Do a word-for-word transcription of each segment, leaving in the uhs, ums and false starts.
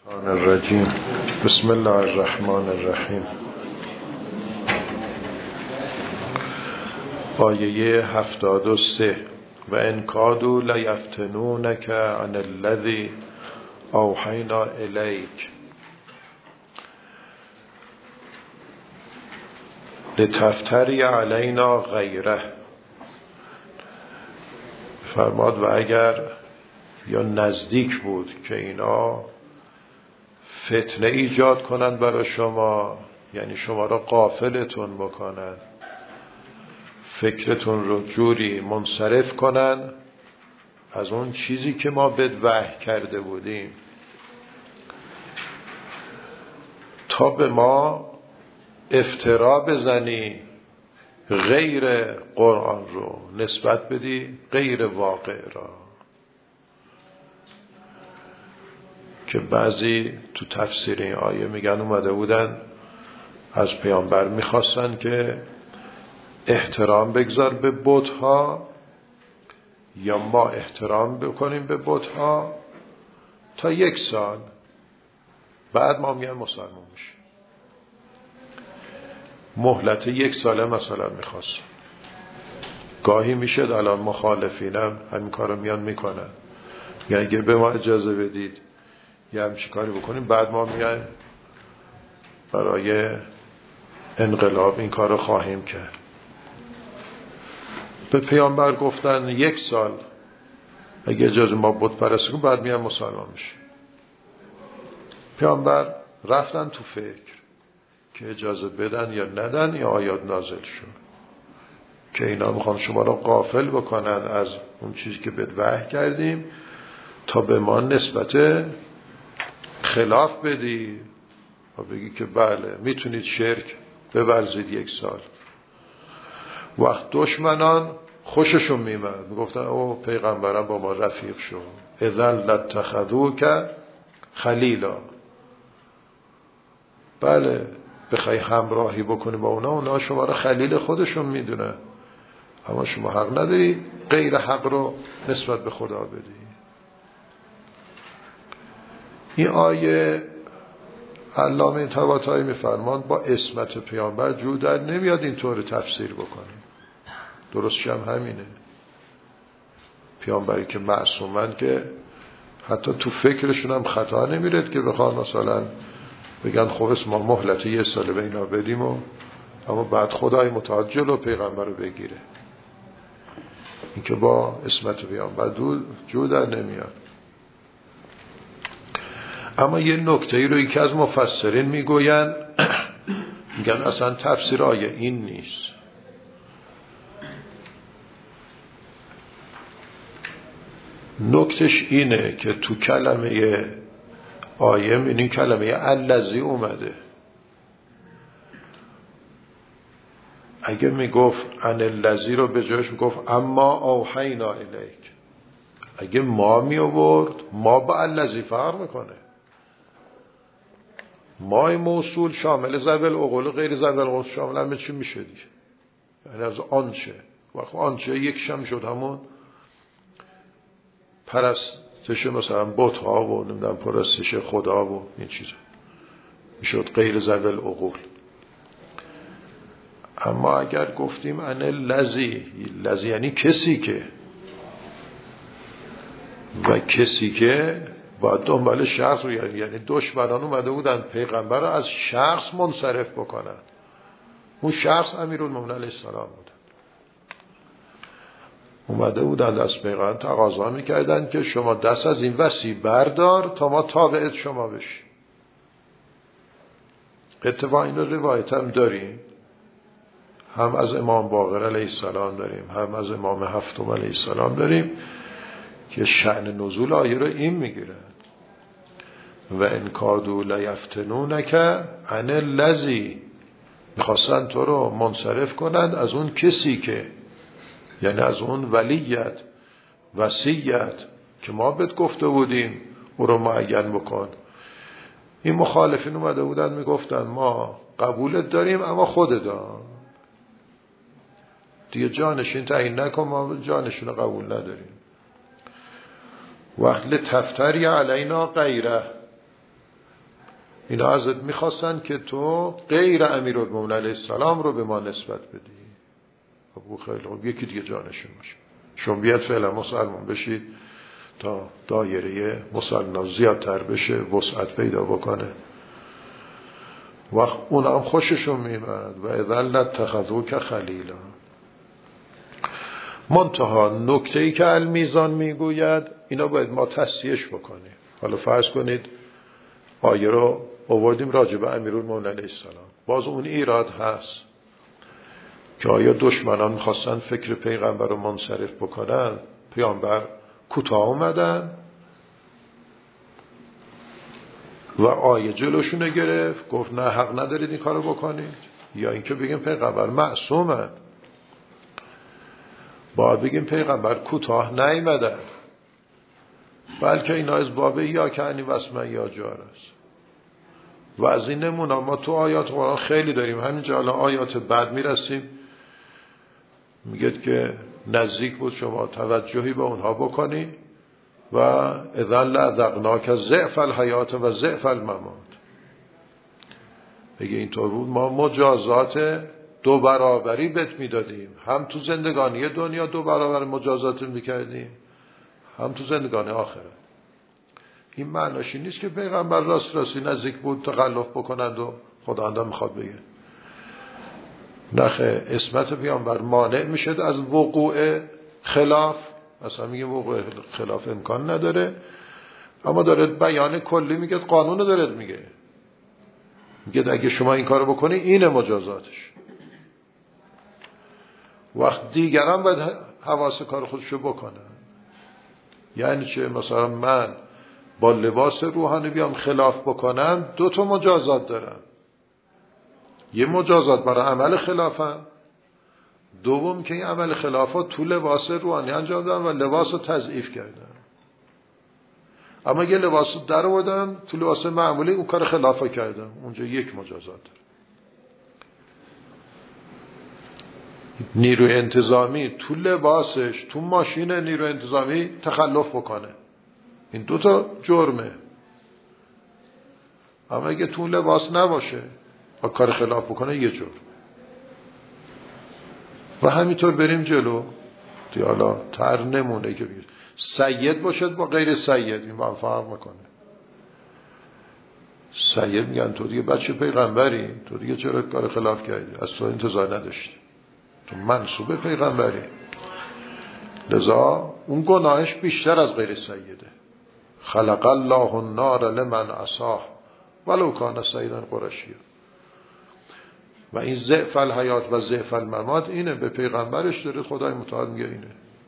الشیطان الرجیم. بسم الله الرحمن الرحیم. آیه هفتاد و سه: و ان کادوا لیفتنونک عن الذی اوحینا الیک لتفتری علینا غیره. فرماد و اگر یا نزدیک بود که اینا فتنه ایجاد کنند برای شما، یعنی شما را غافلتون بکنن، فکرتون رو جوری منصرف کنن از اون چیزی که ما بهت وحی کرده بودیم، تا به ما افترا بزنی، غیر قرآن رو نسبت بدی غیر واقع را. که بعضی تو تفسیر این آیه میگن اومده بودن از پیامبر میخواستن که احترام بگذار به بت‌ها یا ما احترام بکنیم به بت‌ها تا یک سال، بعد ما میان مسلمان میشیم. مهلت یک ساله مثلا میخواست. گاهی میشه الان مخالفینم همین کارو میان میکنن، یعنی اگه به ما اجازه بدید یه همچی کاری بکنیم، بعد ما میایم برای انقلاب این کارو خواهیم کرد. به پیامبر گفتن یک سال اگه اجازه ما بت پرستی کنیم، بعد میایم مسلمان میشیم. پیامبر رفتن تو فکر که اجازه بدن یا ندن. یا آیات نازل شد که اینا میخوان شما رو غافل بکنن از اون چیزی که بهت وحی کردیم تا به ما نسبت خلاف بدی و بگی که بله میتونید شرک بورزید یک سال. وقت دشمنان خوششون میمد، میگفتن او پیغمبرم با ما رفیق شو، اذن لاتخذوک خلیلا. بله بخوای همراهی بکنی با اونا، اونا شما رو خلیل خودشون میدونن، اما شما حق نداری غیر حق رو نسبت به خدا بدی. این آیه علامه طباطبایی میفرمان با عصمت پیامبر جور در نمیاد اینطور تفسیر بکنیم. درستش هم همینه. پیامبری که معصومن که حتی تو فکرشون هم خطا نمیرد که بخوان مثلا بگن خب اسم ما مهلت یه ساله به اینا بدیم و اما بعد خدای متعال جلو پیغمبر رو بگیره. این که با عصمت پیامبر جور در نمیاد. اما یه نکته‌ای رو یکی از مفسرین میگوین، میگن اصلا تفسیر آیه این نیست. نکتش اینه که تو کلمه آیه این کلمه الذی اومده. اگه میگفت ان الذی رو به جایش میگفت اما اوحینا الیک. اگه ما می آورد، ما با الذی فرق میکنه. مای موصول شامل ذوی العقول، غیر ذوی العقول شامل همه چی میشه دیگه. یعنی از آنچه وقت آنچه یک شم شد همون پرستش مثلا بت ها و نمیدونم پرستش خدا و این چیزا میشد غیر ذوی العقول. اما اگر گفتیم ان الذی، لذی یعنی کسی که، و کسی که باید دنبال شخص رو، یعنی دشمنان اومده بودن پیغمبر رو از شخص منصرف بکنن. اون شخص امیرالمومنین علیه السلام بود. اومده بودن از پیغمبر تقاضا میکردن که شما دست از این وصی بردار تا ما تابعت شما بشیم. اتفاقا این روایت هم داریم، هم از امام باقر علیه السلام داریم، هم از امام هفتم علیه السلام داریم که شأن نزول آیه رو این میگیره: و ان کادوا لیفتنونک عن الذی. میخواستن تو رو منصرف کنند از اون کسی که، یعنی از اون ولیت وصیت که ما بهت گفته بودیم او رو معین بکن. این مخالفین اومده بودن میگفتن ما قبولت داریم اما خودت دار دیگه جانشین تعیین نکن، ما جانشین رو قبول نداریم. وقت لتفتری علینا غیره، اینا ازت میخواستن که تو غیر امیرالمومنین علیه السلام رو به ما نسبت بدی. خب خیلی خوب، یکی دیگه جانشون باشه. شما بیاد فعلا مسلمان بشید تا دایره مسلمان زیادتر بشه، وسعت پیدا بکنه. وقت اون هم خوششون میمد و اذا لاتخذوک خلیلا. منتها نکته‌ای که المیزان میگوید اینا باید ما تصحیحش بکنیم. حالا فرض کنید آیه رو آوردیم راجع به امیرالمومنین علیه السلام، باز اون ایراد هست که آیا دشمنان میخواستن فکر پیغمبر رو منصرف بکنن، پیامبر کوتاه اومدن و آیه جلوشونه گرفت، گفت نه حق ندارید این کارو بکنید، یا اینکه بگیم پیغمبر معصومن. باید بگیم پیغمبر کوتاه نیامدن، بلکه اینا از باب یا کنی واسمن یا جار است. و از این نمونه ما تو آیات قرآن خیلی داریم. همینجا الان آیات بعد میرسیم، میگید که نزدیک بود شما توجهی به اونها بکنی و اذن لأذقناک ضعف الحیات و ضعف الممات. بگه اینطور بود ما مجازات دو برابری بهت میدادیم، هم تو زندگانی دنیا دو برابر مجازات میکردیم، هم تو زندگانی آخرت. این معناشی نیست که پیغمبر راست راستی نزدیک بود تخلف بکنند و خداوند میخواد بگه نخه. اسمت پیامبر مانع میشد از وقوع خلاف، اصلا میگه وقوع خلاف امکان نداره، اما داره بیان کلی میگه، قانون داره میگه، میگه اگه شما این کارو بکنی اینه مجازاتش. وقت دیگران باید حواس کار خودشو بکنن. یعنی چه؟ مثلا من با لباس روحانی بیام خلاف بکنم، دو تا مجازات دارم. یه مجازات برای عمل خلافم، دوم که این عمل خلافا تو لباس روحانی انجام دادم و لباس رو تضعیف کردم. اما یه لباس رو در آوردم تو لباس معمولی، اون کار خلافا کردم، اونجا یک مجازات دارم. نیروی انتظامی تو لباسش تو ماشین نیروی انتظامی تخلف بکنه، این دو تا جرمه. اما اگه تو لباس نباشه و کار خلاف بکنه یه جرم. و همینطور بریم جلو دیگه. حالا تر نمونه که بگید سید باشد با غیر سید، این با هم فرق میکنه. سید میگن تو دیگه بچه پیغمبری، تو دیگه چرا کار خلاف کردی، از تو انتظار نداشتی، تو منصوب پیغمبری، لذا اون گناهش بیشتر از غیر سیده. خلق الله النار لمن عصاه ولو کان سیدا قرشیا. و این ضعف الحیات و ضعف الممات اینه، به پیغمبرش داره خدای متعال میگه اینه.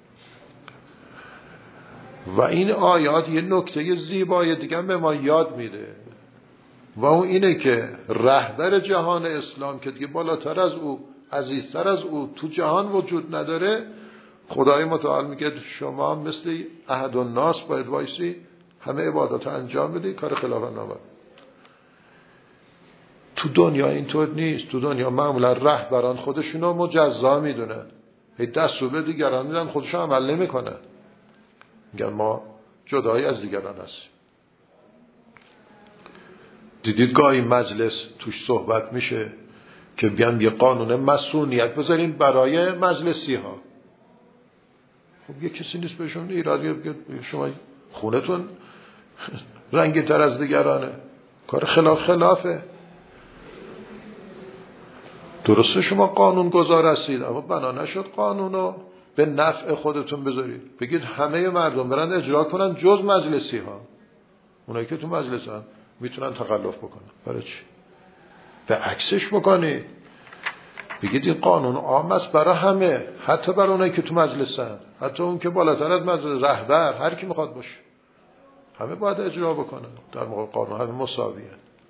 و این آیات یه نکته زیبای دیگه به ما یاد میده و اون اینه که رهبر جهان اسلام که دیگه بالاتر از او، عزیزتر از او تو جهان وجود نداره، خدای متعال میگه شما مثل احد الناس باید وایسی، همه عبادات انجام بدی، کار خلاف نباید. تو دنیا اینطور نیست. تو دنیا معمولا رهبران خودشونو مجزا میدونن، هی دست رو به دیگران میدن، خودشون عمل نمیکنن، میگن ما جدایی از دیگران هستیم. دیدید گاهی مجلس توش صحبت میشه که بیان یه قانون مسئولیت بذاریم برای مجلسی ها. خب یه کسی نیست بهشون ایرادی بگه شما خونتون رنگی تر از دیگرانه، کار خلاف خلافه. درسته شما قانون گذار هستید، اما بنا نشد قانونو به نفع خودتون بذارید، بگید همه مردم برن اجرا کنن جز مجلسی ها. اونایی که تو مجلس هم میتونن تخلف بکنن، برای چی؟ به عکسش بکنید، بگید این قانون عام است برای همه، حتی برای اونایی که تو مجلسن، حتی اون که بالاتر از مجلس، رهبر، هر کی میخواد باشه، همه باید اجرا بکنن در موقع قانون، همه مساویه.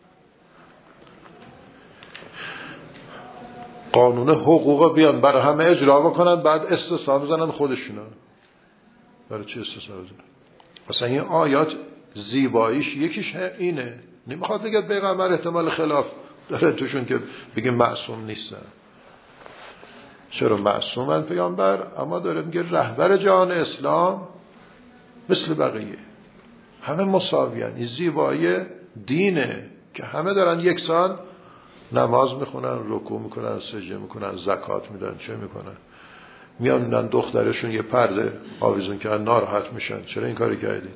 قانون حقوق بیان برای همه اجرا بکنن، بعد استثنا بزنن خودشونا. برای چه استثنا بزنن؟ مثلا این آیات زیباییش یکیش اینه، نمیخواد بگه پیغمبر احتمال خلاف داره توشون که بگه معصوم نیستن. چرا معصومن پیامبر؟ اما داره میگه رهبر جهان اسلام مثل بقیه، همه مساویان. این زیبایی دینه که همه دارن یکسان نماز میخونن، رکوع میکنن، سجده میکنن، زکات میدن، چه میکنن؟ میان میدن دخترشون یه پرده آویزون کردن، ناراحت میشن چرا این کاری کردی؟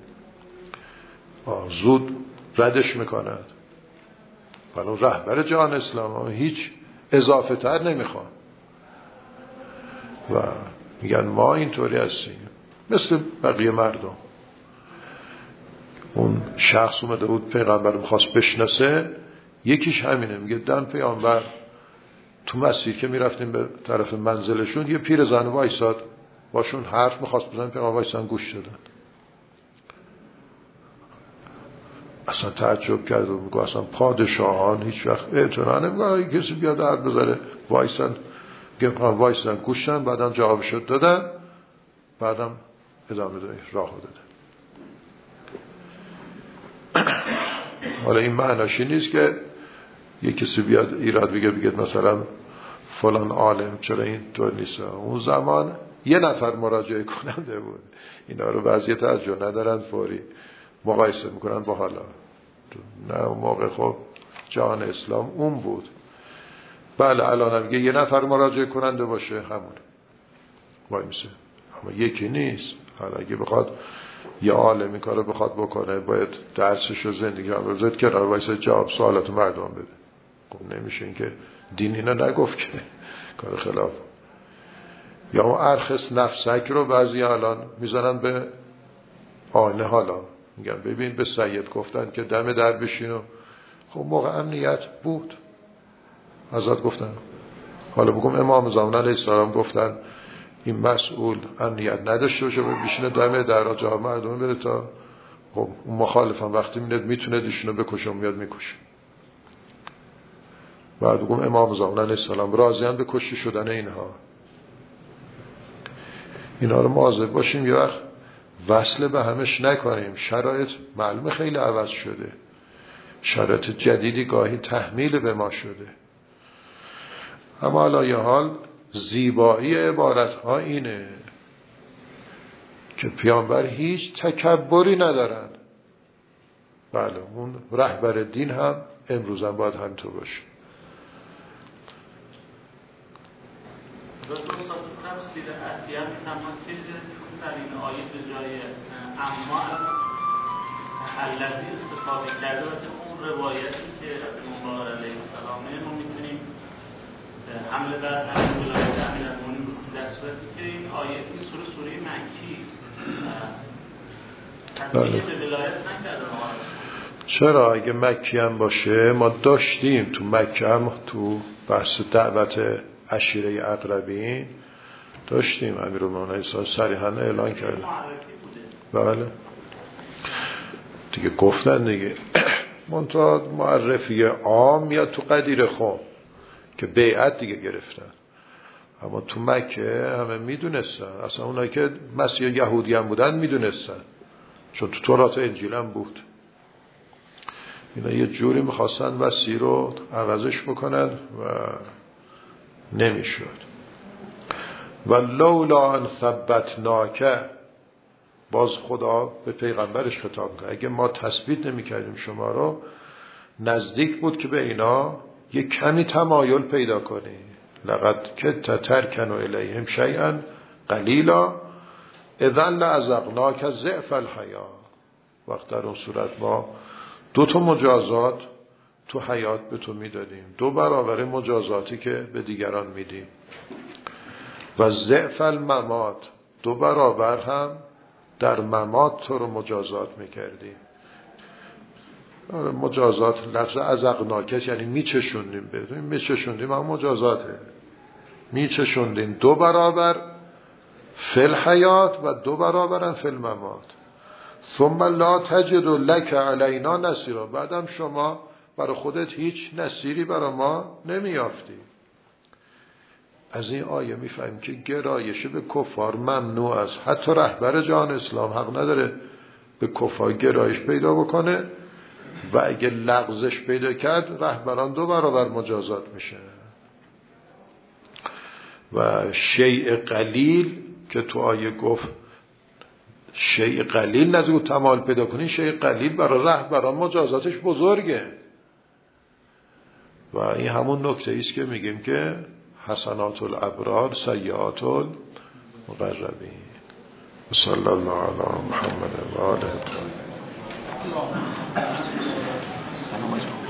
زود ردش میکنن. ولی رهبر جهان اسلام هیچ اضافه تر نمیخوان و میگن ما اینطوری هستیم مثل بقیه مردم. اون شخص اومده بود پیغمبر میخواست بشناسه، یکیش همینه، میگه دم پیغمبر تو مسیر که میرفتیم به طرف منزلشون یه پیر زن وایساد باشون حرف میخواست بزن، پیغمبر وایسان گوش دادن. اصلا تعجب کرد و میگه اصلا پادشاهان هیچ وقت اعتنا نمیکنن کسی بیاد حرف بزنه، وایسن پیغمبر وایسن گوشن، بعدم جوابشو دادن، بعدم ادامه دادن راهو دادن. حالا این معناش نیست که یک کسی بیاد ایراد بگه بگه مثلا فلان عالم چرا این طور نیست. اون زمان یه نفر مراجعه کننده بود. اینا رو بعضی توجه ندارن، فوری مقایسه میکنن با حالا. نه اون موقع خب جهان اسلام اون بود. بله الان میگه یه نفر مراجعه کننده باشه همون وای میشه، اما یکی نیست. حالا اگه بخواد یه عالمی کارو بخواد بکنه باید درسش و زندگی رو بذارید که را وایسه جواب سوالات مردم بده. خب نمیشه، این که دین اینا نگفت که کار خلاف. یا اون ارخص نفسک رو بعضی الان میزنن به آینه، حالا میگن ببین به سید گفتن که دم در بشین و خب موقع امنیت بود ازاد گفتن. حالا بگم امام زمان علیه السلام گفتن این مسئول امنیت نداشته باشه بشینه دم در جا مردم بره تا خب اون مخالفم وقتی میاد میتونه دیشونو بکشه میاد میکشه. بعد بگم امام زمان علیه السلام راضیان به کشته شدن اینها. اینا رو مواظب باشیم یه وقت وصل به همش نکنیم. شرایط معلومه خیلی عوض شده، شرایط جدیدی گاهی تحمیل به ما شده، اما علی حال زیبایی عبارت ها اینه که پیامبر هیچ تکبری ندارن. بله اون رهبر دین هم امروز هم باید همینطور باشه. تفسیر عطیه می‌فهمم که در این آیه به جای اما از الذی استفاده کرده و اون روایتی که از امام باقر علیه السلام ما می‌تونیم حمله بر همین ولایت امیرالمومنین رو در صورتی که این آیه این سوره سوره مکی است تصدیق به ولایت نکرده. چرا اگه مکی هم باشه ما داشتیم تو مکه هم تو بحث دعوت عشیره اقربین داشتیم، امیرالمومنین صریحا اعلان کرده. بله دیگه گفتن دیگه منتها معرفی عام میاد تو قدیر خم که بیعت دیگه گرفتن، اما تو مکه همه میدونستن، اصلا اونایی که مسیح یهودی هم بودن میدونستن چون تو تورات و انجیل هم بود. اینا یه جوری میخواستن وسیع رو عوضش بکنن و نمیشد. و لولا ان ثبتناک، باز خدا به پیغمبرش خطاب کرد اگه ما تثبیت نمی کردیم شما رو نزدیک بود که به اینا یه کمی تمایل پیدا کنی. لقد کدت ترکنوا الیهم شیئا قلیلا اذا لأذقناک ضعف الحیات. وقت در اون صورت ما دو تا مجازات تو حیات به تو میدادیم، دو برابر مجازاتی که به دیگران میدیم، و ضعف الممات، دو برابر هم در ممات تو رو مجازات میکردیم. مجازات لفظ ازقناکش یعنی میچشوندیم، بدونیم میچشوندیم هم مجازاته، میچشوندیم دو برابر فی الحیات و دو برابر هم فی الممات. ثم لا تجد لک علینا نصیرا، بعدم شما برای خودت هیچ نصیری برای ما نمیافتی. از این آیه میفهمیم که گرایش به کفار ممنوع است. حتی رهبر جهان اسلام حق نداره به کفار گرایش پیدا بکنه و اگه لغزش پیدا کرد رهبران دو برابر مجازات میشه. و شیء قلیل که تو آیه گفت شیء قلیل نزدیک تمام پیدا کنین، شیء قلیل برای رهبران مجازاتش بزرگه. و این همون نکته ایست که میگیم که حسنات الابرار سیئات المقربین. صلی الله علی محمد و آله الطاهرین.